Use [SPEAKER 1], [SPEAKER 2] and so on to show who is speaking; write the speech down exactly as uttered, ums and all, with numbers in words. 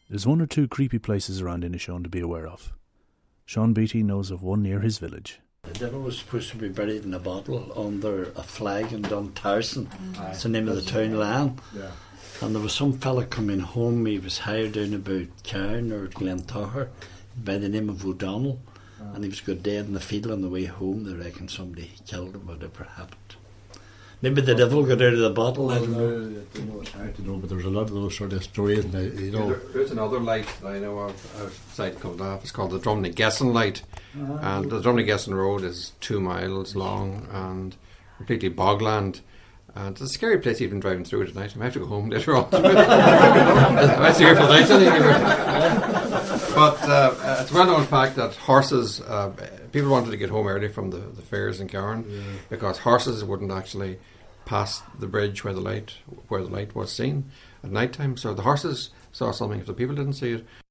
[SPEAKER 1] There's one or two creepy places around Inishowen to be aware of. Sean Beattie knows of one near his village.
[SPEAKER 2] The devil was supposed to be buried in a bottle under a flag in Duntarson. Mm. It's the name of the town land. Yeah. And there was some fella coming home, he was hired down about Cairn or Glentower by the name of O'Donnell. Oh. And he was got dead in the field on the way home. They reckon somebody killed him, whatever happened. Maybe the devil got out of the bottle.
[SPEAKER 3] Well, I don't know. I don't know. It's hard to know, but there's a lot of those sort of stories. And they, you know,
[SPEAKER 4] yeah, there, there's another light that I know of outside Culdaff. It's called the Drumney Gesson light, uh-huh. and the Drumney Gesson road is two miles long and completely bogland. And it's a scary place even driving through it at night. I might have to go home later on. I might here for the night anyway. But uh, it's a well-known fact that horses, uh, people wanted to get home early from the, the fairs in Cairn, yeah. because horses wouldn't actually pass the bridge where the light where the light was seen at night time. So the horses saw something if the people didn't see it.